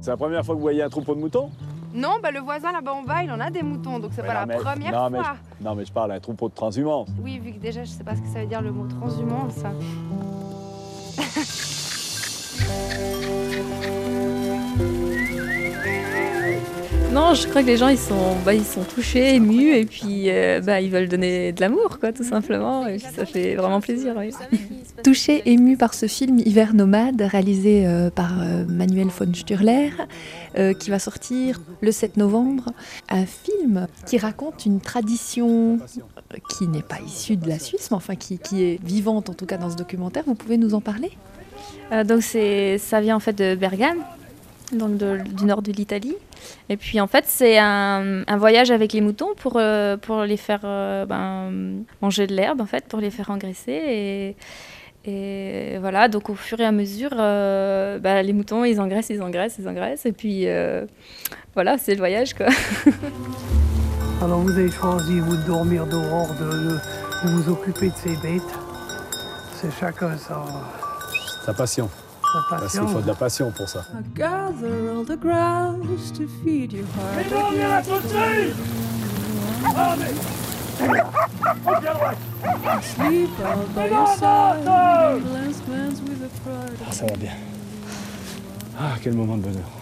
C'est la première fois que vous voyez un troupeau de moutons? Non, bah le voisin là-bas en bas, il en a des moutons, donc c'est pas la première fois. Non, mais je parle d'un troupeau de transhumance. Oui, vu que déjà, je sais pas ce que ça veut dire le mot transhumance. Non, je crois que les gens ils sont touchés, émus et puis ils veulent donner de l'amour quoi, tout simplement. Et puis ça fait vraiment plaisir. Oui. Touché, ému par ce film Hiver nomade réalisé par Manuel von Sturler qui va sortir le 7 novembre. Un film qui raconte une tradition qui n'est pas issue de la Suisse, mais enfin qui est vivante en tout cas dans ce documentaire. Vous pouvez nous en parler? Donc ça vient en fait de Bergame, donc du nord de l'Italie. Et puis en fait c'est un voyage avec les moutons pour les faire manger de l'herbe en fait, pour les faire engraisser et voilà, donc au fur et à mesure les moutons ils engraissent et puis voilà, c'est le voyage quoi. Alors vous avez choisi vous de dormir dehors, de vous occuper de ces bêtes. C'est chacun Sa passion. Parce qu'il faut de la passion pour ça. Ça va bien. Ah, quel moment de bonheur.